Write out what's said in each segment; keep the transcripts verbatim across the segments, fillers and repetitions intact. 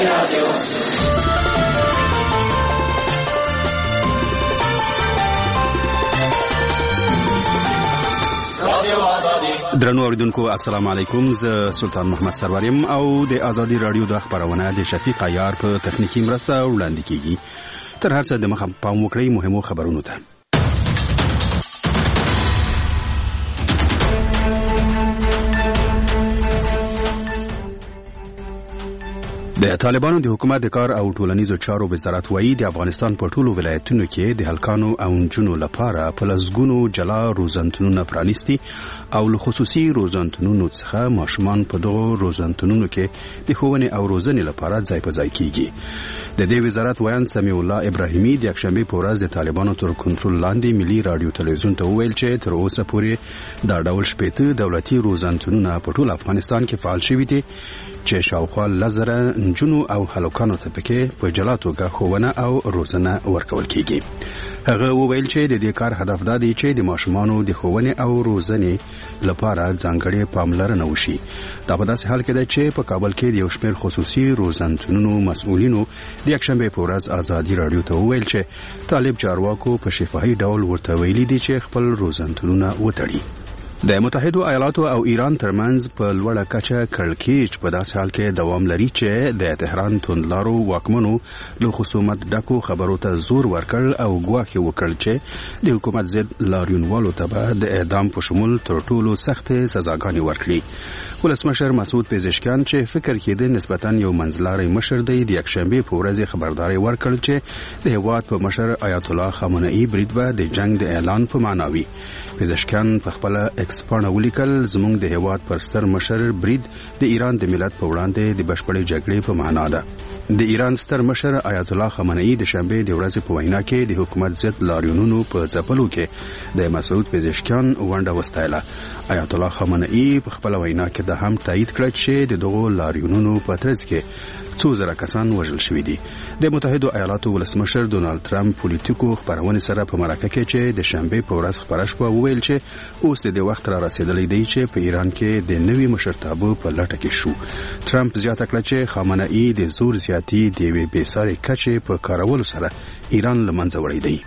درنو اوریدونکو السلام علیکم، ز سلطان محمد سروریم او د ازادي رادیو د خبرونه د شفیق عیار په تخنیکی مرسته وړاندې کیږي. تر هر څه د مخه پام وکړئ مهمو خبرونو ته. د طالبانو د حکومت د کار او ټولنیزو چارو وزارت وایي د افغانستان په ټولو ولایتونو کې د هلکانو او نجونو لپاره په لسګونو جلا روزنتونونه پرانیستي او له خصوصي روزنتونونو څخه ماشومان په دغو روزنتونونو کې د ښوونې او روزنې لپاره ځای په ځای کیږي. د دې وزارت ویان سمیع الله ابراهیمي د یکشنبه په ورځ د طالبانو تر کنټرول لاندې ملي رادیو تلویزیون ته وویل چې تر اوسه پورې دا ډول شپېته دولتي روزنتونونه په ټول افغانستان کې فعال شوي دي چې شاوخوا لزره نجونو او هلکانو ته پکې په جلا توګه ښوونه او روزنه ورکول کیږي. هغه وویل چې د دې کار هدف دا دی چې د ماشومانو د ښوونې او روزنې لپاره ځانګړې پاملرنه وشي. دا په داسې حال کې ده چې په کابل کې د یو شمېر خصوصي روزنتونونو مسؤلینو د یکشنبه په ورځ ازادي رادیو ته وویل چې طالب چارواکو په شفاهي ډول ورته ویلي دي چې خپل روزنتونونه وتړي. د متحده ایالاتو او ایران ترمنځ په لوړه کچه کړکېچ په داسې حال کې دوام لري چې د تهران توندلارو واکمنو له خصومت ډکو خبرو ته زور ورکړ او ګواښ وکړ چې د حکومت ضد لاریونوالو ته به د اعدام په شمول تر ټولو سختې سزاګانې ورکړي. ولسمشر مسعود پزشکیان چې فکر کېده نسبتاً یو منځلاری مشر دی، د یکشنبه په ورځ خبرداري ورکړ چې د هیواد په مشر آیت الله خامنه‌ای برید به د جنگ د اعلان په معنا وي. پزشکیان په خپل اکسپانه ولیکل زموږ د هیواد پر ستر مشر برید د ایران د ملت په وړاندې د بشپړې جګړې په معنا ده. د ایران ستر مشر آیت الله خامنه‌ای د شنبه د ورځې په وینا کې د حکومت ضد لاریونونو په ځپلو کې د مسعود پزشکیان ونډه وستایله. آیت الله خامنه‌ای په خپل وینا کې د هم تایید کړ چې د دغو لاریونونو په ترڅ کې څو زره کسان وژل شوي دي. د متحده ایالاتو ولسمشر ډونالد ترامپ پولیټیکو خبرونه سره په مرکه کې چې د شنبه په ورځ خبره شوه وویل چې اوس د وخت را رسیدلی دی چې په ایران کې د نوي مشرتابه په لټه کې شو. ترامپ زیاته کړه چې خامنه‌ای د زور زیاتی د یوې بېسارې کچې په کارولو سره ایران له منځه وړی دی.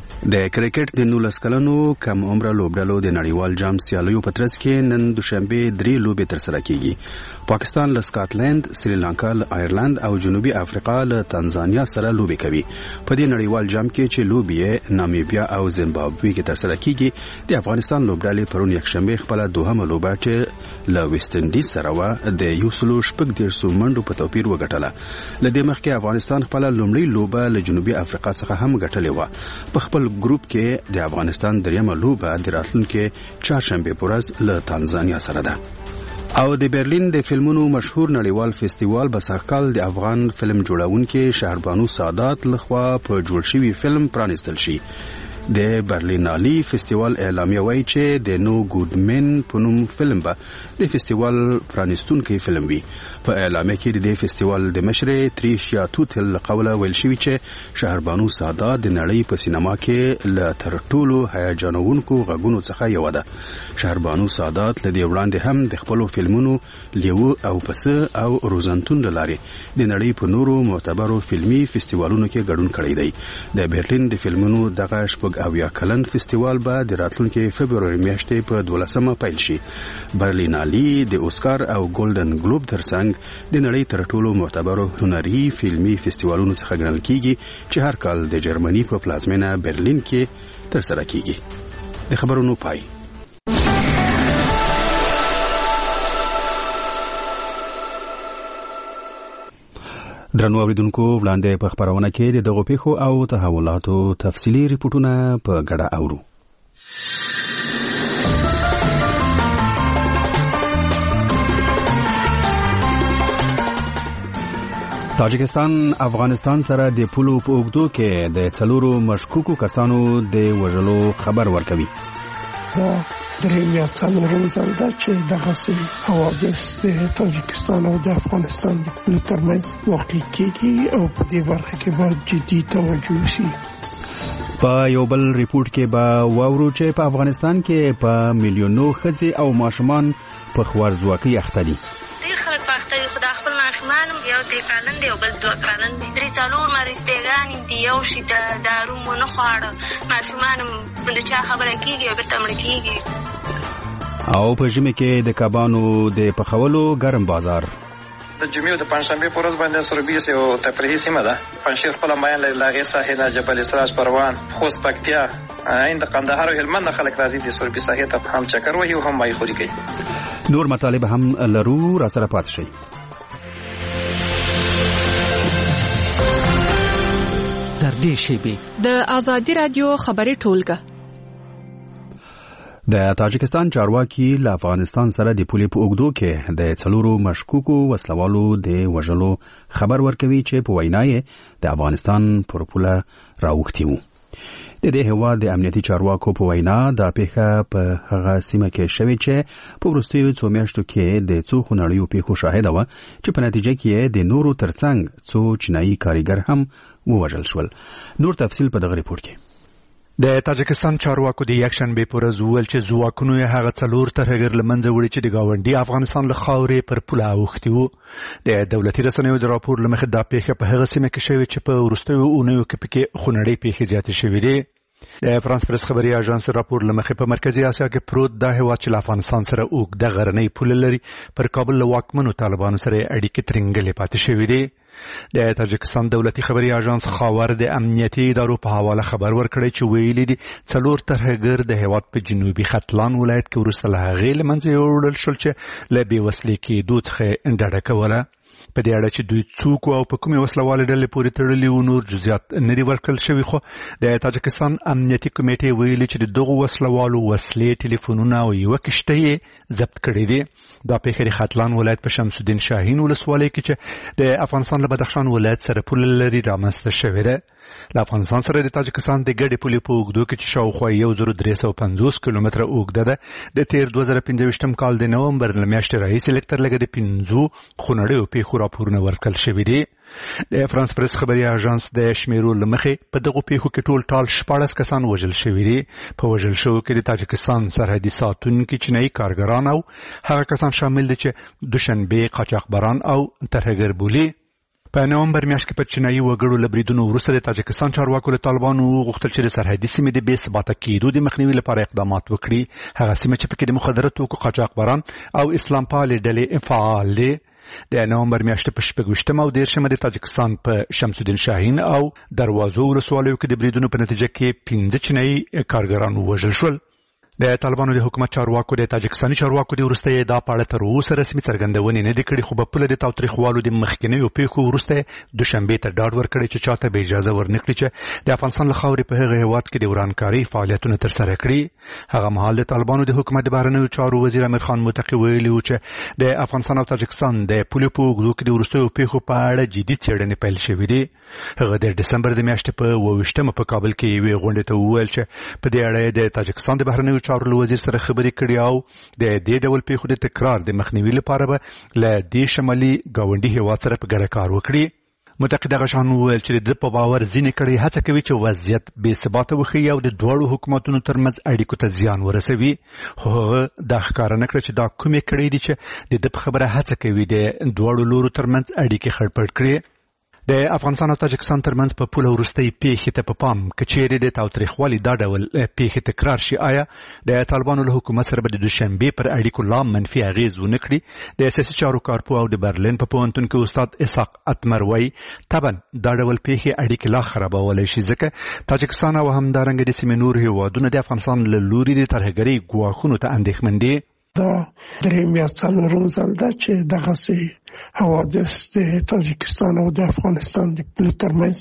د کرکټ د نولس کلنو کم عمره لوبډلو د نړیوال جام سیالیو په ترڅ کې نن دوشنبه درې لوبې ترسره کیږي. پاکستان له سکاټلند، سریلانکا له آیرلند او جنوبي افریقا له تنزانیا سره لوبې کوي. په دې نړیوال جام کې چې لوبې نامیبیا او زیمبابوې کې ترسره کیږي، د افغانستان لوبډلې پرون یکشنبه خپل دوهمه لوبه چې له ویسټ انډیز سره و د یو سلو شپږ دیرشو منډو په توپیر وګټله. له دې مخکې افغانستان خپل لومړی لوبه له جنوبي افریقا څخه هم ګټلې و. په خپل ګروپ کې د افغانستان دریمه لوبه د راتلونکي چهارشنبه په ورځ له تنزانیا سره ده. او د برلین د فلمونو مشهور نړیوال فستیوال به سږکال د افغان فلم جوړونکي شهربانو سادات لخوا په جوړ شوي فلم پرانیستل شي. د برلینالي فستیوال اعلامیه وایي چې د نو ګودمن په نوم فلم به د فستیوال پرانیستونکی فلم وي. په اعلامیه کې د فستیوال د مشرې تریشیا توتل له قوله ویل شوي چې شهربانو سادات د نړۍ په سینما کې له تر ټولو هیجانوونکو غږونو څخه یوه ده. شهربانو سادات له دې وړاندې هم د خپلو فلمونو لیوه او پسه او روزنتون له لارې د نړۍ په نورو معتبرو فلمي فستیوالونو کې ګډون کړی دی. د برلین د فلمونو دغه شپږ او یا کلن فستیوال به د راتلونکي فبروري میاشتې په دولسمه پیل شي. برلینالي د اوسکار او ګولډن ګلوب ترڅنګ د نړۍ تر ټولو معتبرو هنري فلمي فستیوالونو څخه ګڼل کیږي چې هر کال د جرمني په پلازمینه برلین کې ترسره کیږي. د خبرونو پای. درنو اوریدونکو، وړاندې په خبرونه کې د دغو پیښو او تحولاتو تفصیلي ریپورتونه په ګډه اورو. تاجکستان افغانستان سره د پولو په اوږدو کې د څلورو مشکوکو کسانو د وژلو خبر ورکوي. دریم یا څلورم ځل ده چې دغسې حوادث د تاجکستان او د افغانستان د پولو ترمنځ واقع کېږي او په دې برخه کې باید جدي توجه وشي. په یو بل ریپورت کې به واورو چې په افغانستان کې په میلیونو ښځې او ماشومان په خوارځواکۍ اخته دي. ډېر خلک په اخته دي، خو د خپل ماشومان هم یو درې کلن دی او بل دوه کلن دی. درې څلور مرستېګانې دي، یو شي د دارو مو نه خواړه، ماشومان د چا خبره کېږي او بېرته مړه کېږي. او په ژمي کې د کبانو د پخولو ګرم بازار. د جمعې او د پنجشنبې په ورځ باندې سروبیس یو تفریحي سیمه ده. پنجشیر خپله میین لري، له هغې ساحې نه جبل اسراج، پروان، خوست، پکتیا، عین د قندهار او هلمند خلک راځي د سروبي ساحې ته هم چکر وهي او هم مایخوري کوي. نور مطالب هم لرو، را سره پاتې شئ. در دې شیبې د آزادي رادیو خبري ټولګه. د تاجکستان چارواکي له افغانستان سره د پولې په اوږدو کې د څلورو مشکوکو وسلوالو د وژلو خبر ورکوي چې په وینا یې د افغانستان پر پوله راوښتي وو. د دې هېواد د امنیتي چارواکو په وینا دا پیښه په هغه سیمه کې شوې چې په وروستیو څو میاشتو کې د څو خونړیو پیښو شاهده وه چې په نتیجه کې د نورو ترڅنګ څو چینایي کارګر هم ووژل شول. نور تفصیل په دغه ریپورت کې. د تاجکستان چارواکو د یکشنبې په ورځ وویل چې ځواکونو یې هغه څلور ترهګر له منځه وړي چې د ګاونډي افغانستان له خاورې پر پوله اوښتي وو. د دولتي رسنیو د راپور له مخې دا پیښه په هغه سیمه کې شوې چې په وروستیو اونیو کې پکې خونړۍ پیښې زیاتې شوې دي. د فرانس پریس خبري اژانس راپور له مخې په مرکزي اسیا کې پروت دا هېواد چې له افغانستان سره اوږده غرنۍ پوله لري پر کابل له واکمنو طالبانو سره اړیکې ترنګلې پاتې شوې دي. د تاجکستان دولتي خبري اژانس خاور د امنیتي ادارو په حواله خبر ورکړی چې ویلي دي څلور ترهګر د هېواد په جنوبي ختلان ولایت کې وروسته له هغې له منځه یوړل شول چې له بې وسلې کېدو څخه ډډه کوله. په دې اړه چې دوی څوک او په کومې وسلوالې ډلې پورې تړلي وو نور جزئیات نه دي ورکړل شوي، خو د تاجکستان امنیتي کمیټې ویلي چې د دغو وسلوالو وسلې، ټلیفونونه او یوه کشته یې ضبط کړې دي. دا پیښه د ختلان ولایت په شمس الدین شاهین ولسوالۍ کې چې د افغانستان له بدخشان ولایت سره پوله لري رامنځته شوې ده. له افغانستان سره د تاجکستان د ګډې پولې په اوږدو کې چې شاوخوا یو زر درې سوه پنځوس کیلومتره اوږده ده، د تیر دوه زره پنځه ویشتم کال د نومبر له میاشتې راهیسې لږ تر لږه د پنځو خونړیو پیښو راپورونه ورکړل شوي دي. د فرانس پریس خبري اژانس د شمیرو له مخې په دغو پیښو کې ټول ټال شپاړس کسان وژل شوي دي. په وژل شوو کې د تاجکستان سرحدي ساتونکي چینایي کارګران او هغه کسان شامل دي چې دوشنبې قاچاقبران او ترهګر بولي. په نومبر میاشت کې په چینایي وګړو له بریدونو وروسته د تاجکستان چارواکو له طالبانو غوښتل چې د سرحدي سیمې د بې ثباته کېدو د مخنیوي لپاره اقدامات وکړي. هغه سیمه چې پکې د مخدره توکو قاچاقبران او اسلام پالې ډلې فعال دي. د نومبر میاشتې په شپږ ویشتمه او دېرشمه د تاجکستان په شمس الدین شاهین او دروازو ولسوالیو کې د بریدونو په نتیجه کې پنځه چینایي کارګران ووژل شول. د طالبانو د حکومت چارواکو د تاجکستاني چارواکو د وروسته دا په اړه تر اوسه رسمي څرګندونې نه دي کړې، خو په پوله د تاوتریخوالو د مخکینیو پیښو وروسته دوشنبې ته ډاډ ورکړی چې چاته به اجازه ورنکړي چې د افغانستان له خاورې په هغه هېواد کې د ورانکارۍ فعالیتونه ترسره کړي. هغه مهال د طالبانو د حکومت د بهرنیو چارو وزیر امیر خان متقي ویلي و چې د افغانستان او تاجکستان د پولې په اوږدو کې د وروستیو پیښو په اړه جدي څېړنې پیل شوي دي. هغه د ډسمبر د میاشتې په اوه ویشتمه په کابل کې یوې غونډې ته وویل چې په دې اړه د تاجکستان د بهرنیو چارو له وزیر سره خبرې کړي او د دې ډول پیښو د تکرار د مخنیوي لپاره به له دې شمالي ګاونډي هېواد سره په ګډه کار وکړي. متقي دغه شان وویل چې د په باور ځینې کړۍ هڅه کوي چې وضعیت بې ثباته وښیي او د دواړو حکومتونو ترمنځ اړیکو ته زیان ورسوي، خو هغه دا ښکاره نه کړه چې دا کومې کړۍ دي چې د ده په خبره هڅه کوي د دواړو لورو ترمنځ اړیکې خړپړ کړي. د افغانستان او تاجکستان ترمنځ په پوله وروستۍ پیښې ته په پام که چیرې د تاوتریخوالي دا ډول پیښې تکرار شي، آیا د طالبانو له حکومت سره به د دوشنبې پر اړیکو لا منفي اغېز ونه کړي؟ د سیاسي چارو کارپوه او د برلین په پوهنتون کې استاد اسحاق اتمر وایي طبعا دا ډول پیښې اړیکې لا خرابولی شي، ځکه تاجکستان او همدارنګه د سیمې نور هېوادونه د افغانستان له لوري د ترهګرۍ ګواښونو ته اندېښمن دي. دا دریم یا څلورم ځل ده چې دغسې حوادث د تاجکستان او د افغانستان د پولې ترمنځ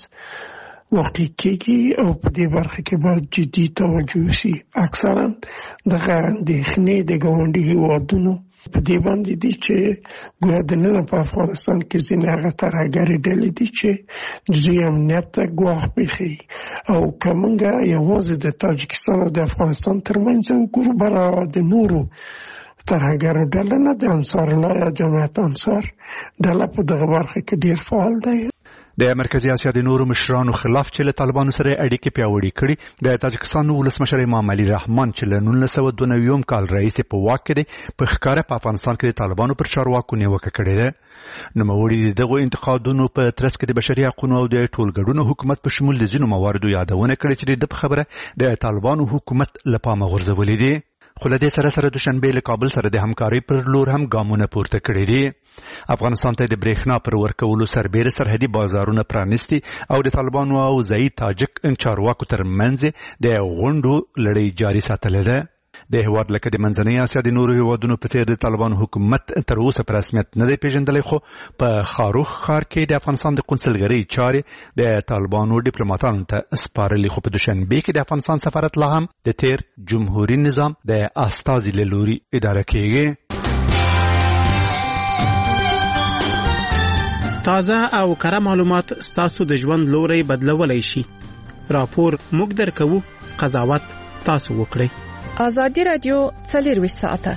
واقع کېږي او په دې برخه کې باید جدي توجه وشي. اکثرا دغه اندېښنې د ګاونډي هېوادونو په دې باندې دي چې ګویا دننه په افغانستان کې ځینې هغه ترهګرې ډلې دي چې د دوی امنیت ته ګواښ پېښوي، او که موږ یوازې د تاجکستان او د افغانستان ترمنځ وګورو، بره د نورو ترهګرو ډله نه د انصار الله یا جماعت انصار ډله په دغه برخه کې ډېر فعال دی. د مرکزی اسیا د نورو مشرانو خلاف چې له طالبانو سره اړیکې پیاوړې کړي د تاجکستان ولسمشر امام علي رحمان چې له نولس سوه دوه نوي کال راهیسې په واک کې دی په ښکاره په افغانستان کې د طالبانو پر چارواکو نیوکه کړې ده. نوموړي د دغو انتقادونو په ترڅ کې د بشري حقوقو او د ټولګډون حکومت په شمول د ځینو مواردو یادونه کړې چې د خبره د طالبانو حکومت له پامه غورځولې دي. خو له دې سره سره دوشنبه له کابل سره د همکارۍ پر لور هم ګامونه پورته کړي دي. افغانستان ته د برېښنا پر ورکولو سربېره سرحدي بازارونه پرانیستي او د طالبانو او ځایي تاجک چارواکو ترمنځ د غونډو لړۍ جاري ساتلې ده. د هېواد لکه د منځنۍ اسیا د نورو هېوادونو په څېر د طالبانو حکومت تر اوسه په رسمیت نه دی پېژندلی، خو په خاروخ ښار کې د افغانستان د قونسلګرۍ چارې د طالبانو ډیپلوماتانو ته سپارلي، خو په دوشنبې کې د افغانستان سفارت لا هم د تیر جمهوري نظام د استازي له لوري اداره کېږي. تازه او کره معلومات ستاسو د ژوند لوري بدلولای شي. راپور موږ درکوو، قضاوت تاسو وکړئ. آزادی رادیو څلرویشت ساعته.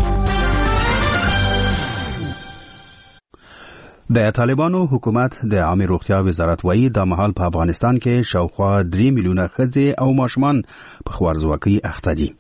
د طالبانو حکومت د عامه روغتیا وزارت وایي د مهال په افغانستان کې شاوخوا درې میلیونه ښځې او ماشومان په خوارځواکۍ اخته دي.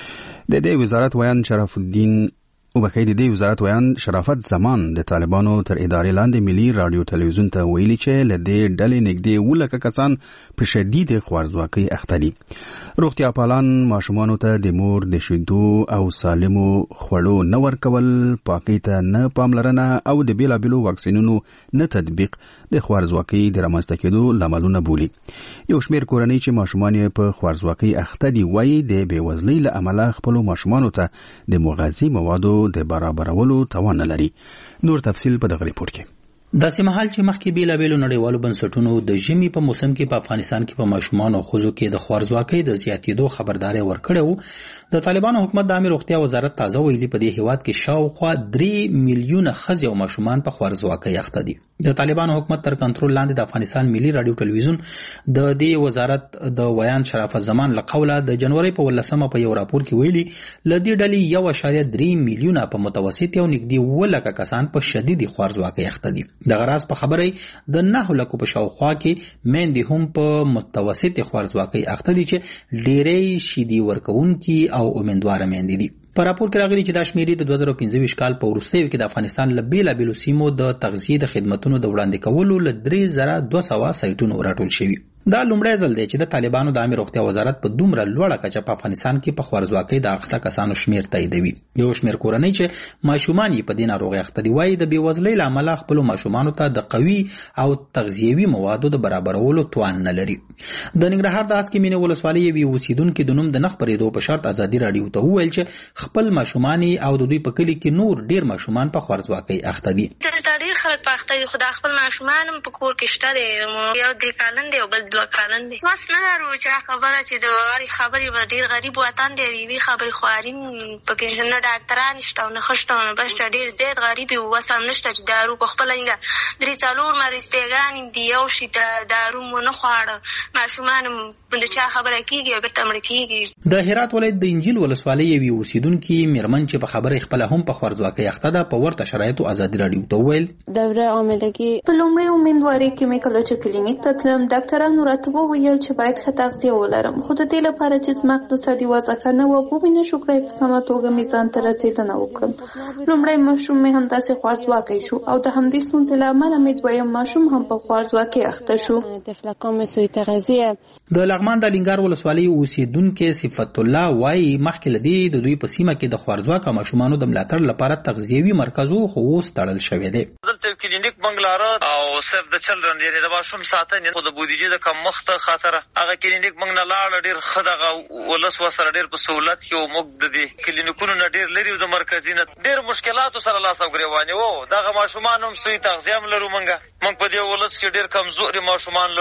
د دې وزارت ویان شرف الدین او بخیر د دې وزارت ویان شرافت زمان د طالبانو تر ادارې لاندې ملي رادیو تلویزیون ته ویلي چې له دې ډلې نږدې ولکه کسان په شدید خوارځواکۍ اخته دي. روغتیا پالان ماشومانو ته د مور د شیدو او سالمو خوړو نه ورکول، پاکۍ ته نه پاملرنه او د بیلابیلو واکسینونو نه تطبیق د خوارځواکۍ د رامنځته کېدو لاملونه بولي. یو شمېر کورنۍ چې ماشومان یې په خوارځواکۍ اخته دي وایي د بېوزلۍ له امله خپلو ماشومانو ته د مغذي موادو د برابرولو توان نه لري. نور تفصیل په دغه ریپورت کې. داسې مهال چې مخکې بیلابیلو نړیوالو بنسټونو د ژمي په موسم کې په افغانستان کې په ماشومان او ښځو کې د خوارځواکۍ د زیاتېدو خبرداری ورکړی و، د طالبانو حکومت د عامه روغتیا وزارت تازه ویلي په دې هیواد کې شاوخوا درې میلیونه ښځې او ماشومان په خوارځواکۍ اخته دي. د طالبانو حکومت تر کنټرول لاندې د افغانستان ملي رادیو تلویزیون د دې وزارت د ویان شرافت زمان له قوله د جنوري په ولسمه په یو راپور کې ویلي له دې ډلې یو اعشاریه درې میلیونه په متوسط او نږدې اووه لکه کسان په شدید خوارځواکۍ اخته دي. دغه راز په خبره د نهو لکو په شاوخوا کې میندې هم په متوسط خوارځواکۍ اخته دي چې ډېرې شیدې ورکوونکي او امیندواره میندې دي. په راپور کې راغلي چې دا شمیرې د دوه زره پنځه ویشت کال په وروستیو کې د افغانستان له بیلابیلو سیمو د تغذیې د خدمتونو د وړاندې کولو له درې زره دوه سوه سایټونو راټول شوي. دا لومړی ځل دی چې د طالبانو د عامه روغتیا وزارت په دومره لوړه کچه په افغانستان کې په خوارځواکۍ د اخته کسانو شمیر تاییدوي. یو شمیر کورنۍ چې ماشومان یې په دې ناروغۍ اخته دي وایي د بېوزلۍ له امله خپلو ماشومانو ته د قوي او تغذیوي موادو د برابرولو توان نه لري. د ننګرهار د هسکې مینې ولسوالۍ یوې اوسیدونکي د نوم د نه خپرېدو په شرط ازادي راډیو ته وویل چې خپل ماشومان او د دوی په کلي کې نور ډېر ماشومان په خوارځواکۍ اخته دي. ډېر خلک په اخته دي، خو د خپل ماشومان هم په کور کې شته دی، یو درې کلن دی او بل دوه کلن دی. بس نه لرو چې خبره چې د هرې خبرې به ډېر غریب وطن دی، د یوې خبرې خواري پکې نه ډاکټران شته او نه ښه شته او نه بس ډېر زیات غریب یو، وس هم نشته چې دارو په خپله هنګه درې څلور مرستېګانې دي، یو شي ته دارو مو نه خواړه، ماشومان هم د چا خبره کېږي او بېرته مړه کېږي. د هرات ولایت د انجیل ولسوالۍ یوې اوسیدونکي مېرمن چې په خبره خپله هم په خوارځواکۍ اخته ده په ورته شرایطو ازادي راډیو ته وویل دوره عاملګي په لومړۍ امیندوارۍ کې مې کله چې کلینیک ته تلم ډاکټرانو راته وویل چې باید ښه تغذیه ولرم، خو د دې لپاره چې زما اقتصادي وضع ښه نه وه ومې نه شو کړی په سمه توګه مې ځان ته رسېدنه وکړم. لومړی ماشوم مې همداسې خوارځواکی شو او د همدې ستونزې له امله مې دویم ماشوم هم په خوارځواکۍ اخته شو. د لغمان د لینګار ولسوالۍ اوسیدونکي صفت الله وایي مخکې له دې د دوی په سیمه کې د خوارځواکه ماشومانو د ملاتړ لپاره تغذیوي مرکز و، خو اوس تړل شوی دی. دلته کلینیک موږ لاره او صرف د چلډرن یعنې د ماشوم ساتنې خو د بودیجې د کمښت خاطره هغه کلینیک موږ نه لاړه، ډېر ښه دغه ولس ورسره ډېر په سهولت کې و. موږ د دې کلینیکونو نه ډېر لرې و، د مرکزي نه ډېر مشکلاتو سره لاس او ګرېوانې و. دغه ماشومان هم سوی تغذیه هم لرو، موږ موږ په دې ولس کې ډېر کمزوري ماشومان لرو.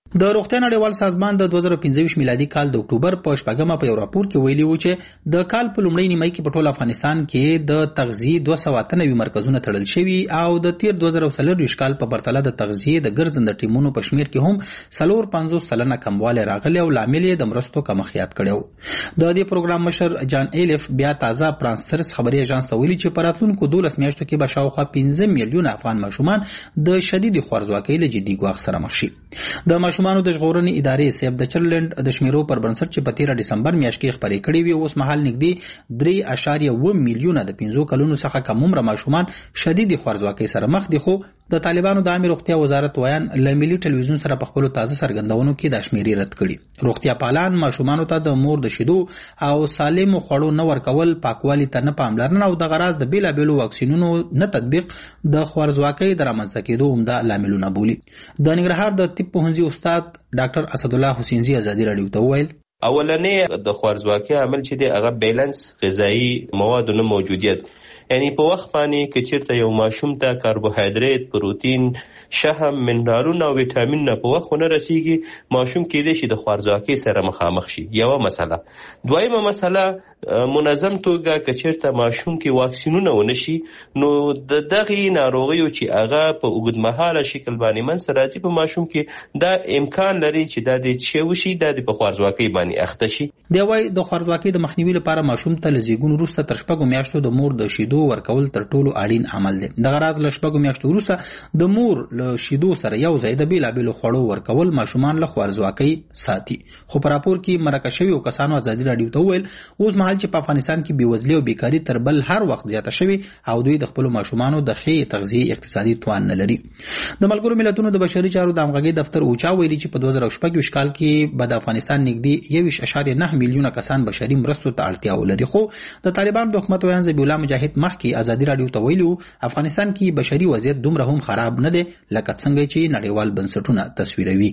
د روغتیا نړیوال سازمان د دوه زره پنځه میلادي کال د اکتوبر په شپږمه په یو راپور کې ویلي و چې د کال په لومړۍ نیمه کې په ټول افغانستان کې د تغذیې دوه سوه اته نوي مرکزونه تړل شوي او د تیر دوه زره څلورویشت کال په پرتله د تغذیې د ګرځنده ټیمونو په شمیر کې هم څلور پنځوس سلنه کموالی راغلی او لامل یې د مرستو کمښت کړی د دې پروګرام مشر جان ایلف بیا تازه فرانسرس خبري اژانس ته ویلي چې په راتلونکو دولس میاشتو کې به شاوخوا پنځه میلیونه افغان ماشومان د شدید خوارځواکۍ له جدي ګواښ سره مخ شي. د ماشومانو د ژغورنې ادارې سیف د چایلډ د شمیرو پر بنسټ چې په تیره ډسمبر میاشت کې خبرې کړې وي اوس مهال نږدې درې اشاریه اوه میلیونه د پنځو کلونو څخه کم عمره ماشومان شدید خوارځواکۍ سره مخ دي. خو د طالبانو د عامه روغتیا وزارت وایان له ملي ټلویزیون سره په خپل تازه څرګندونو کې د شمیرې رد کړي. روغتیا پالان ماشومانو ته د مور د شیدو او سالم خوړو نه ورکول، پاکوالي ته نه پاملرنه او د غراض د بیلابېلو واکسینونو نه تطبیق د خوارځواکۍ د رامنځته کېدو عمده لاملونه بولي. د ننګرهار د طب پوهنځي استاد ډاکټر اسد الله حسینزي ازادي راډیو ته وویل اولنې د خوارځواکۍ عامل چې دی هغه بیلانس غذایی موادو نه موجودیت، یعنی په وخت باندې که چیرته یو ماشوم ته کاربوهایدریت، پروتین، شحم، منرالونه او ویټامین په وخت نه رسیږي ماشوم کېدای شي د خوارځواکۍ سره مخامخ شي. یوه مسله. دویمه مسله منظم توګه که چیرته ماشوم کې واکسینونه ونه شي نو د دغې ناروغیو چې هغه په اوږدمهاله شکل باندې منځته راځي په ماشوم کې دا امکان لري چې دا د څه وشي دا د په خوارځواکۍ باندې اخته شي. دی وايي د خوارځواکۍ د مخنیوي لپاره ماشوم ته له زیږون وروسته تر شپږو میاشتو د مور د شیدو ورکول تر ټولو اړین عمل دی. د غراض له شپږو میاشتو وروسته د مور له شیدو سره یو ځای د بیلابېلو خوړو ورکول ماشومان له خوارځواکۍ ساتي. خو په راپور کې مرکه شویو کسانو ازادي راډیو ته وویل اوس مهال چې په افغانستان کې بېوزلي او بیکاري تر بل هر وخت زیاته شوې او دوی د خپلو ماشومانو د ښې تغذیې اقتصادي توان نه لري. د ملګرو ملتونو د بشري چارو د همغږۍ دفتر اوچا ویلي چې په دوه زره شپږویشت کال کې به د افغانستان نږدې یوویشت اشاریه نه میلیونه کسان بشري مرستو ته اړتیا ولري. خو د طالبانو د حکومت ویان ذبیح الله مجاهد مخکې ازادي راډیو ته ویلي افغانستان کې بشري وضعیت دومره هم خراب نه دی لکه څنګه چې نړیوال بنسټونه تصویروي.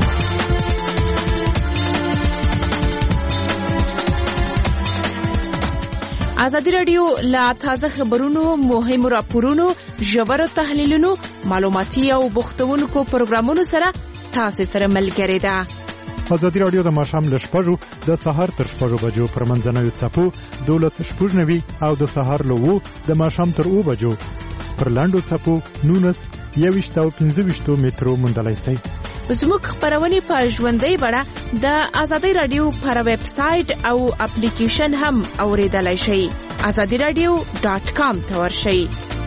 ازادي راډیو لا تازه خبرونو، مهمو راپورونو، ژورو تحلیلونو، معلوماتي او بوختونکو پروګرامونو سره تاسو سره ملګری ده. ازادي راډیو د ماښام له شپږو د سهار تر شپږو بجو پر منځنوي څپو دولس شپږ نوي او د سهار له اوو د ماښام تر اوو بجو پر لاندو څپو نولس یوویشت او پنځه ویشتو مترو موندلی شئ. زموږ خبرونه په ژوندۍ بڼه د ازادي راډیو پر ویب سټ او اپلیکیشن هم اوریدلای شئ. ازادي راډیو ډاټ کام ته ورشئ.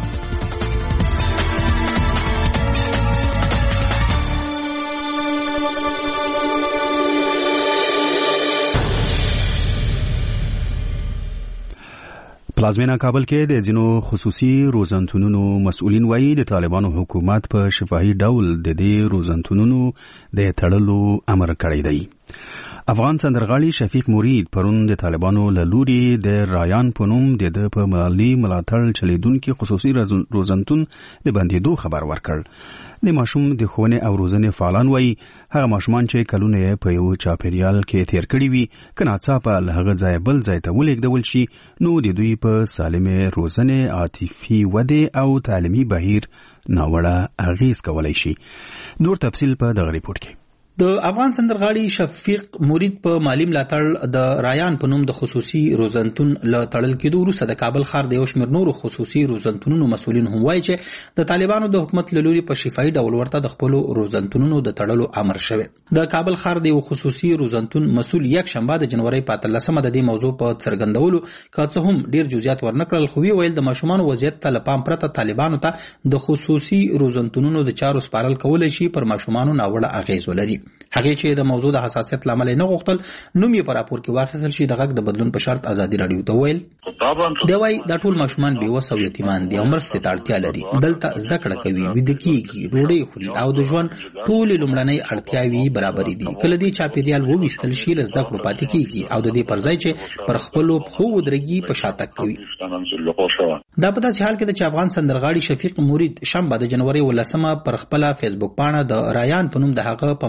پلازمینه کابل کې د ځینو خصوصي روزنتونونو مسؤلین وایي د طالبانو حکومت په شفاهي ډول د دې روزنتونونو د تړلو امر کړی دی. افغان سندرغاړي شفیق مرید پرون د طالبانو له لوري د رایان په نوم د ده په مالي ملاتړ چلیدونکي خصوصي روزنتون د بندېدو خبر ورکړ. د ماشوم د ښوونې او روزنې فعالان وایي هغه ماشومان چې کلونه یې په یو چاپیریال کې تیر کړي وي که ناڅاپه له هغه ځایه بل ځای ته ولېږدول شي نو د دوی په سالمې روزنې، عاطفي ودې او تعلیمي بهیر ناوړه اغیز کولی شي. نور تفصیل په دغه ریپورت کې. د افغان سندرغاړي شفیق مرید په مالی ملاتړ د رایان په نوم د خصوصي روزنتون له تړل کېدو وروسته د کابل ښار د یو شمېر نورو خصوصي روزنتونونو مسؤلین هم وایي چې د طالبانو د حکومت له لوري په شفاهي ډول ورته د خپلو روزنتونونو د تړلو امر شوی. د کابل ښار د یو خصوصي روزنتون مسؤل یک شنبه د جنوري په اتلسمه د دې موضوع په څرګندولو که څه هم ډیر جزئیات ورنکړل خو ویل د ماشومانو وضعیت ته له پام پرته طالبانو ته د خصوصي روزنتونونو د چارو سپارل کولی شي پر ماشومانو ناوړه اغیز ولري. هغه چې د موضوع د حساسیت لامل نه غوښتل نوم یې په راپور کې واخیستل شي. د غږ د بدلون په شرط ازادي راډیو ته ویل دی وايي دا ټول ماشومان بېوسه او یتیمان دي او مرستې ته اړتیا لري. دلته زده کړه کوي، ویده کېږي، ډوډۍ خوري او د ژوند ټولې لومړنۍ اړتیاوې برابرې دي. کله دې چاپېریال وویستل شي له زده کړو پاتې کېږي او د دې پر ځای چې پر خپلو پښو ودرېږي په شاتګ کوي. دا په داسې حال کې ده چې افغان سندرغاړي شفیق مرید شنبه د جنوري ولسمه پر خپله فیسبوک پاڼه د رایان په نوم د هغه په ملاتړ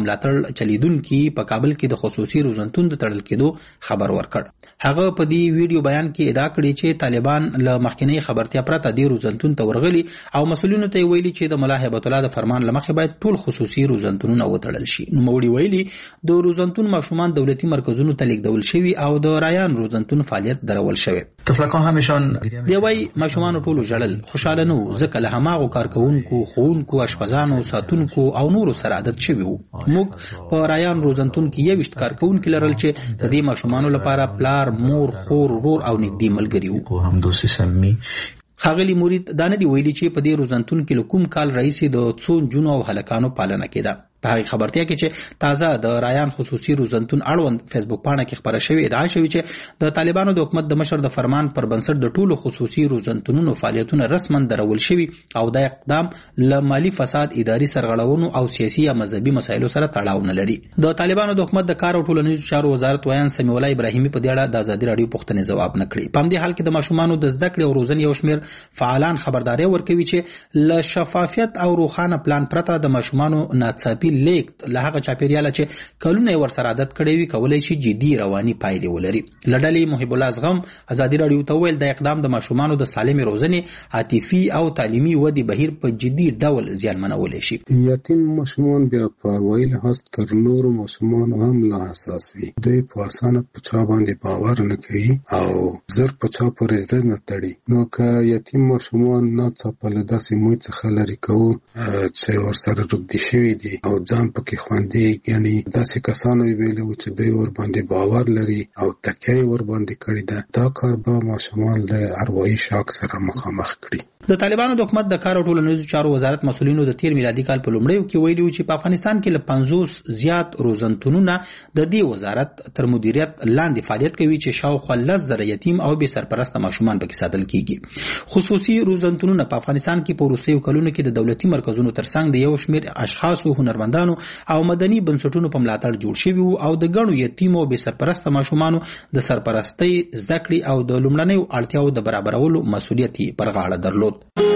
چلیدونکي په کابل کې د خصوصي روزنتون د تړل کېدو خبر ورکړ. هغه په دې ویډیو بیان کې ادعا کړې چې طالبان له مخکنی خبرتیا پرته د روزنتون ته ورغلي او مسؤلینو ته ویلي چې د ملا هیبت الله د فرمان لمخې باید ټول خصوصي روزنتونونه وتړل شي. نو موړي ویلي د روزنتون ماشومان دولتي مرکزونو ته لیږدول شوي او د رایان روزنتون فعالیت درول شوی. طفلکان همیشان دی وای ماشومان ټول ژړل، خوشاله نو ځکه له هماغو کارکونکو، ښوونکو، اشپزانو، ساتونکو او نورو سره عادت شوي وو. موږ په رایان روزنتون کې یویشت کارکونکي لرل چې د دې ماشومانو لپاره پلار، مور، خور، ورور او نږدې ملګري وو. همدوسي سمي ښاغلي مرید دا نه دی ویلي چې په دې روزنتون کې له کوم کال راهیسې د څو نجونو او هلکانو پالنه کېده. په هغې خبرتیا کې چې تازه د رایان خصوصي روزنتون اړوند فیسبوک پاڼه کې خبره شوې ادعا شوې چې د طالبانو د حکومت د مشر د فرمان پر بنسټ د ټولو خصوصي روزنتونونو فعالیتونه رسما درول شوي او دا اقدام له مالی فساد، اداري سرغړونو او سیاسي یا مذهبي مسایلو سره تړاو نه لري. د طالبانو د حکومت د کار او ټولنیزو چارو وزارت ویان سمیع الله ابراهیمي په دې اړه د ازادي راډیو پوښتنې ځواب نه کړي. په همدې حال کې د ماشومانو د زده کړې او روزنې یو شمېر فعالان خبرداری ورکوي چې له شفافیت او روښانه پلان پرته د ماشومانو ناڅاپي لیږد له هغه چاپیریاله چې کلونه یې ورسره عادت کړی وي کولی شي جدي رواني پایلې ولري. له ډلې محب الله زغم ازادي راډیو ته وویل د اقدام د ماشومانو د سالمې روزنې، عاطفي او تعلیمي ودې بهیر په جدي ډول زیانمنولی شي. یتیم ماشومان بیا په اروايي لحاظ تر نورو ماشومانو هم لا حساس وي. دوی په اسانه په چا باندې باور نه کوي او زر په چا پورې زړه نه تړي. نو که یتیم ماشومان ناڅاپه له داسې موی څخه لرې کوو چې ورسره روږدي شوي دي او ځان پکې خوندي، یعنی داسې کسانو یې ویلي وو چې دوی ورباندې باور لري او تکیه یې ورباندې کړې ده، دا کار به ماشومان له اروايي شاک سره مخامخ کړي. د طالبانو د حکومت د کار او ټولنیزو چارو وزارت مسؤلینو د تیر میلادي کال په لومړیو کې ویلي وو چې په افغانستان کې له پنځوس زیات روزنتونونه د دې وزارت تر مدیریت لاندې فعالیت کوي چې شاوخوا لس زره یتیم او بې سرپرسته ماشومان پکې ساتل کیږي. خصوصي روزنتونونه په افغانستان کې په وروستیو کلونو کې د دولتي مرکزونو ترڅنګ د یو شمېر اشخاصو، هنرمندانو او مدني بنسټونو په ملاتړ جوړ شوي وو او د ګڼو یتیمو او بې سرپرسته ماشومانو د سرپرستۍ، زده کړې او د لومړنیو اړتیاو د برابرولو مسؤلیت یې پر غاړه درلود.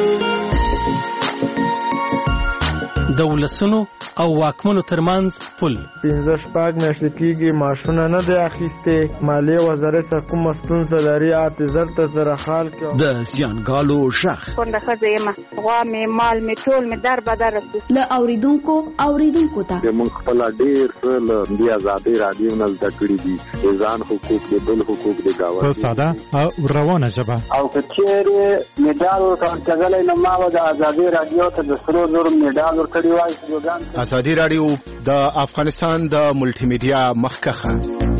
د ولسونو او واکمنو ترمنځ پل پنځه شپږ میاشتې کېږي معاشونه نه دی اخیستې. مالیې وزارت سره کومه ستونزه لري حافظر ته سره حال کې د زیانګالو غږ کونډه ښځه یم، غوا مې مال مې ټول مې در بدر رسي. له اوریدونکو اوریدونکو ته موږ خپله ډېر څه له دې ازادۍ راډیو نه زده کړي دي، د ځان حقوق، د بل حقوق، د ګاونډي په ساده او روانه ژبه. او که چېرې مډال ورته ورکړلی نو ما به د ازادۍ راډیو ته د سرو زرو مډال ورکړی وای. ازادي راډیو د افغانستان د ملټي میډیا مخکخه.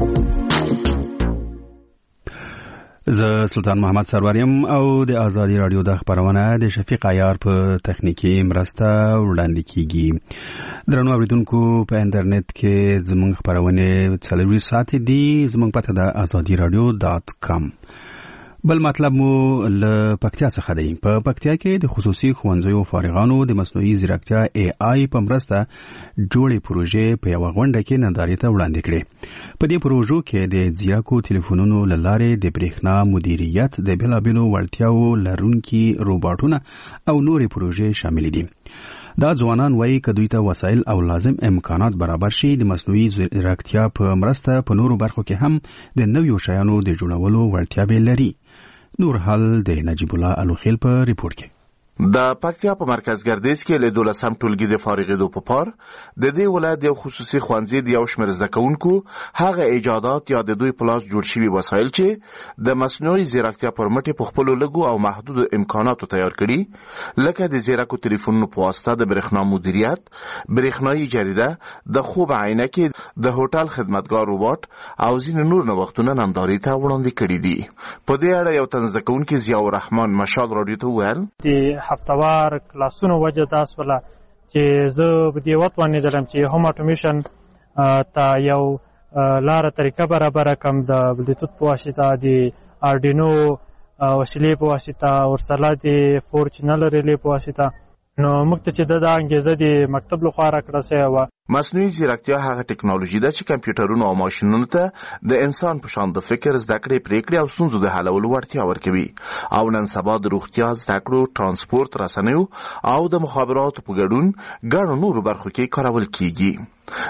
زه سلطان محمد سروریم او د ازادي راډیو د خبرونه د شفیق عیار په تخنیکی مرسته وړاندې کیږي. درنو اوریدونکو په انټرنیټ کې زموږ خبرونه څلور ساعت دي. زموږ پته د ازادي راډیو ډاټ کام. بل مطلب مو له پکتیا څخه دی. په پکتیا کې د خصوصي ښوونځیو فارغانو د مصنوعي ځیرکتیا ای آی په مرسته جوړې پروژې په یوه غونډه کې نندارې ته وړاندې کړې. په دې پروژو کې د ځیرکو ټلیفونونو له لارې د برېښنا مدیریت، د بېلابېلو وړتیاوو لرونکي روباټونه او نورې پروژې شامل دي. دا ځوانان وایي که دوی ته وسایل او لازم امکانات برابر شي، د مصنوعي ځیرکتیا په مرسته په نورو برخو کې هم د نویو شیانو د جوړولو وړتیا به لري. نور حال د نجیب الله الوخیل په ریپورت کې. د پکتیا په مرکز ګردیز کې له دولسم ټولګي د فارغېدو په پار د دې ولایت یو خصوصي ښوونځي د یو شمېر زده کوونکو هغه ایجادات یا د دوی په لاس جوړ شوي وسایل چې د مصنوعي ځیرکتیا پر مټ په خپلو لږو او محدودو امکاناتو تیار کړي، لکه د ځیرکو ټلیفونونو په واسطه د برېښنا مدیریت، برېښنایي جریده، د خوب عینکې، د هوټل خدمتګار روباټ او ځینې نور نوښتونه نندارې ته وړاندې کړي دي. په دې اړه یو تن زده کوونکی ضیاء الرحمن مشال راډیو ته وویل هفتوار کلاسونو وجه دا سوله چې زه په دې وتوانېدلم چې هوم اټومیشن ته یو لاره طریقه برابره کړم د بلوتوت په واسطه، د آرډینو وسیلې په واسطه، ورسره د فور چینل ریلې په واسطه. نو موږ ته چې دا انګیزه د مکتب لخوا راکړه سوې وه. مصنوعي ځیرکتیا هغه ټکنالوژي ده چې کمپیوټرونو او ماشینونو ته د انسان په شان د فکر، زده کړې، پریکړې او ستونزو د حلولو وړتیا ورکوي او نن سبا د روغتیا، زده کړو، ترانسپورت، رسنیو او د مخابراتو په ګډون ګڼو نورو برخو کې کارول کیږي.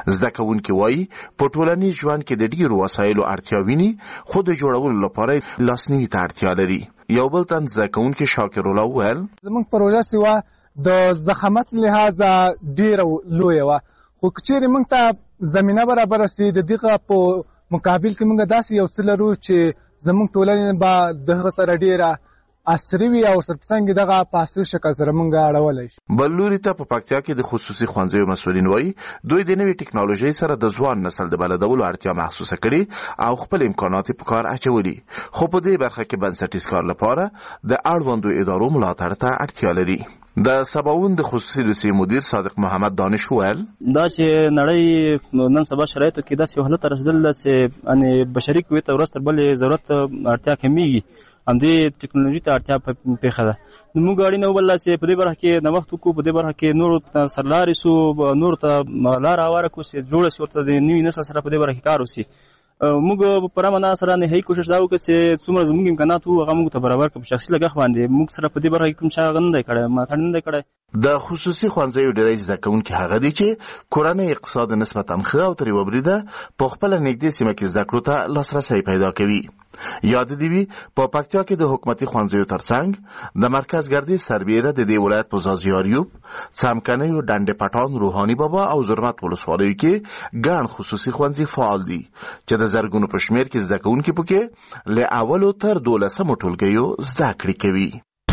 زده کوونکي وایي په ټولنیز ژوند کې د ډیرو وسایلو اړتیا ویني، خو د جوړولو لپاره لاسنیوي ته اړتیا لري. یو بل تن زده کوونکي شاکر الله وویل زموږ پروژه سیوا د زخامت لحاظه ډیره لویه وه، خو که چیرې موږ ته زمینه برابره سي د دغه په مقابل کې موږ داسې یو څه لرو چې زموږ ټولنې به د هغه سره ډیره عصري وي او سرڅنګ دغه په عصري شکل سره موږ اړولی شو. بل لوري ته په پکتیا کې د خصوصي ښوونځیو مسؤلین وایي دوی د نوې ټکنالوژۍ سره د ځوان نسل د بلدولو اړتیا محسوسه کړي او خپل امکانات په کار اچولي، خو په دې برخه کې بنسټیز کار لپاره د اړوندو ادارو ملاتړ ته اړتیا لري. د سباوون د خصوصي لیسې مدیر صادق محمد دانش وویل دا چې نړۍ نن سبا شرایطو کې داسې یو حالت ته رسېدل ده چې یعنې بشري قوې ته ورځ تر بلې ضرورت اړتیا کمېږي، همدې ټکنالوژي ته اړتیا پېښه ده. نو موږ اړینه وبلله چې په دې برخه کې نوښت وکړو، په دې برخه کې نورو ته سرلارې سو، نورو ته لاره هواره کړو چې جوړه شي ورته د نوي نسل سره په دې برخه کې کار وشي. موږ په رامنا سره نهایي کوشش دا وکړو چې څومره زموږ امکانات وو هغه موږ ته برابر کړو. په شخصي لګښت باندې موږ سره په دې برخه کې کوم چا هغه نه دی کړی، ملاتړ نه دی کړی. د خصوصي ښوونځیو ډېری زده کوونکي هغه دي چې کورنۍ اقتصاد نسبتا ښه او ترې وبریده په خپله نږدې سیمه کې زده کړو ته لاسرسی پیدا کوي. یاد دې وي په پکتیا کې د حکومتي ښوونځیو ترڅنګ د مرکز ګردې سربیره د دې ولایت په ځاځیاریوب، څمکنیو، ډنډ پټان، روحاني بابا او زرمت ولسوالیو کې ګڼ خصوصي ښوونځي فعال دي چې د زرګونو په شمېر کې زده کوونکي پکې له اولو تر دولسمو ټولګیو زده کړې کوي.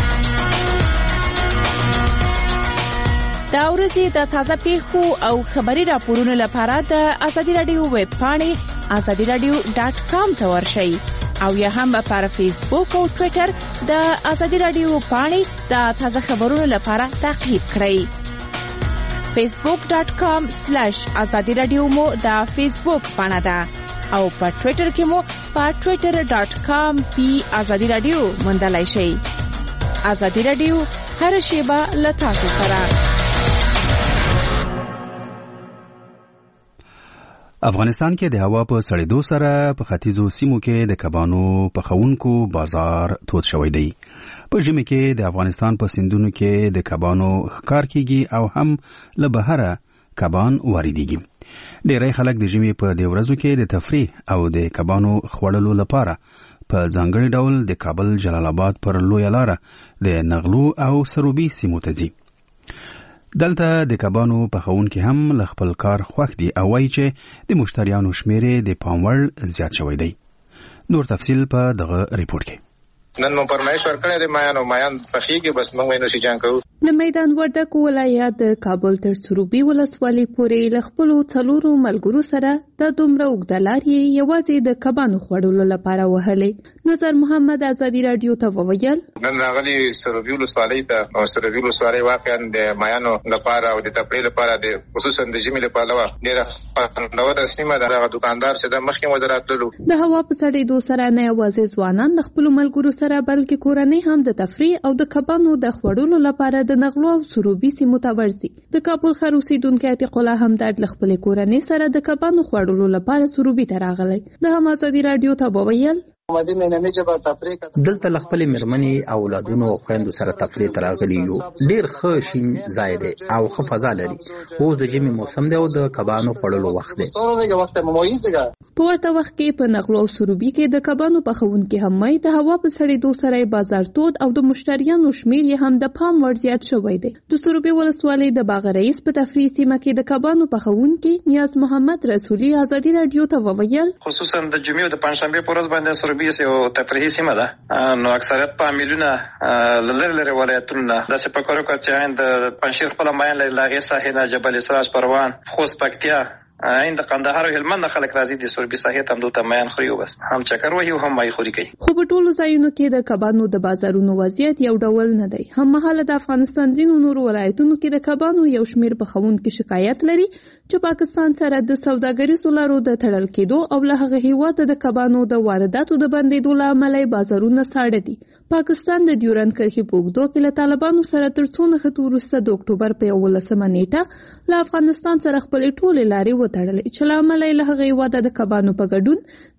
دا ورځې د تازه پیښو او خبري راپورونو لپاره د ازادي رادیو ویب پاڼې ازادي رادیو ډاټ کام ته ورشئ او یا هم پر فیسبوک او ټویټر د ازادي رادیو پاڼې د تازه خبرونو لپاره تعقیب کړئ. فیسبوک ډاټ کام سلیش ازادي رادیو مو د فیسبوک پاڼه ده او په ټویټر کې مو په ټویټر ډاټ کام پی ازادي رادیو موندلای شئ. ازادي رادیو هر شیبه له تاسو سره. افغانستان کې د هوا په سړېدو سره په ختیځو سیمو کې د کبانو پخونکو بازار تود شوی دی. په ژمي کې د افغانستان په سیندونو کې د کبانو ښکار کیږي او هم له بهره کبان واردېږي. ډېری خلک د ژمي په دې ورځو کې د تفریح او د کبانو خوړلو لپاره په ځانګړي ډول د کابل جلال آباد پر لویه لاره د نغلو او سروبي سیمو ته ځي. دلته د کبانو پخونکي هم له خپل کار خوښ دي او وایي چې د مشتریانو شمیرې د پام وړ زیات شوی دی. نور تفصیل په دغه ریپورت کې. نن مو پرمایش ورکړی دی مایانو مایان پخېږي بس موږ یې نوشي جان کوو. د میدان وردګ ولایت د کابل تر سروبي ولسوالۍ پورې له خپلو څلورو ملګرو سره د دومره اوږده لارې یوازې د کبانو خوړلو لپاره وهلې. نظر محمد ازادي راډیو ته وویل نن راغلي سروبي ولسوالۍ ته او سروبي ولسوالۍ واقعا د مایانو لپاره او د تفریح لپاره د خصوصا د ژمي لپاره ډېره خوندوره سیمه ده. هغه دوکاندار چې د مخکې مو دراتللو د هوا په سړېدو سره نه یوازې ځوانان د خپلو ملګرو سره بلکې کورنۍ هم د تفریح او د کبانو د خوړلو لپاره د نغلو او سروبي سیمو ته ورځي. د کابل ښار اوسیدونکی عتیق الله همدرد له خپلې کورنۍ سره د کبانو خوړلو لپاره سروبي ته راغلی. د هم ازادي راډیو ته وویل دلته له خپلې مېرمنې او اولادونو او خویندو سره تفریح ته راغلي یو. ډېر ښه شین ځای دی او ښه فضا لري. اوس د ژمي موسم دی او د کبانو خوړلو وخت دی. په ورته وخت کې په نغلو او سروبي کې د کبانو پخونکي هم وایي د هوا په سړېدو سره بازار تود او د مشتریانو شمیر یې هم د پام وړ زیات شوی دی. د سروبي ولسوالۍ د باغ رئیس په تفریح سیمه کې د کبانو پخونکي نیاز محمد رسولي ازادي راډیو ته وویل خصوصا د جمعې او د پنځشنبې په ورځ باندې سروبي یو تفریحي سیمه ده نو اکثریت فامیلونه لری لری ولایتونه داسې فکر وکړ چې د پنځشیر خپل ماین له لاغې ساحې نه جبل اسراج پروان خوست پکتیا عین د قندهار او هلمند خلک راځي د سروبي ساحې ته هم دلته میان خوري او بس هم چکر وهي او هم مای خوري کوي. خو په ټولو ځایونو کې د کبانو د بازارونو وضعیت یو ډول نه دی. هم مهاله د افغانستان ځینو نورو ولایتونو کې د کبانو یو شمیر پخونکي شکایت لري چې پاکستان سره د سوداګریزو لارو د تړل کېدو او له هغه هیواده د کبانو د وارداتو د بندېدو له امله بازارونه ساړه دي. پاکستان د ډیورند کرښې په اوږدو کې له طالبانو سره تر څو نښتو وروسته د اکتوبر په یولسمه نیټه له افغانستان سره خپلې ټولې لارې وتړلې چې له امله له هغه هیواده د کبانو په ګډون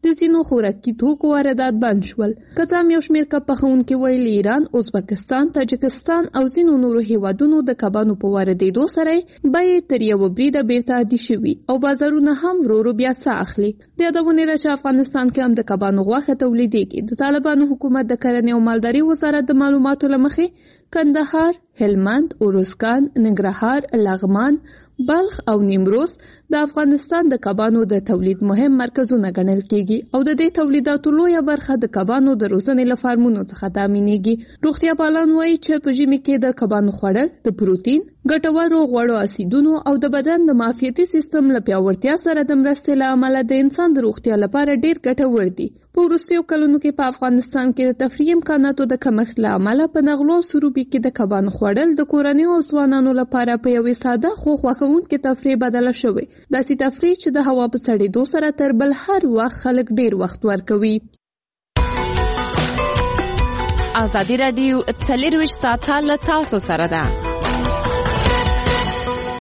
د ځینو خوراکي توکو واردات بند شول. که څه هم یو شمېر کب پخوونکي ویل ایران، ازبکستان، تاجکستان او ځینو نورو هیوادونو د کبانو په واردېدو سره بیې تر یوه بریده بیرته عادي شوي او بازارونه هم ورو ورو بیا ساه اخلي. د یادونې ده چې افغانستان کې هم د کبانو غوښه تولیدېږي. د طالبانو حکومت د کرنې او مالدارۍ وزارت د معلوماتو له مخې کندهار، هلمند، اروزګان، ننګرهار، لغمان، بلخ او نیمروز د افغانستان د کبانو د تولید مهم مرکزونه ګڼل کیږي او د دې تولیداتو لویه برخه د کبانو د روزنې له فارمونو څخه تامینېږي. روغتیا پالان وایي چې په ژمي کې د کبانو خوړل د پروتین، ګټورو غوړو اسیدونو او د بدن د معافیتي سیستم له پیاوړتیا سره د مرستې له امله د انسان د روغتیا لپاره ډیر ګټور دي. په وروستیو کلونو کې په افغانستان کې د تفریح امکاناتو د کمښت له امله په نغلو او سروبي کې د کبانو خوړل د کورنیو او ځوانانو لپاره په یوې ساده خو خوښونکې تفریح بدله شوې. داسې تفریح چې د هوا په سړېدو سره تر بل هر وخت خلک ډیر وخت ورکوي. ازادي راډیو څلرویشت ساعته له تاسو سره ده.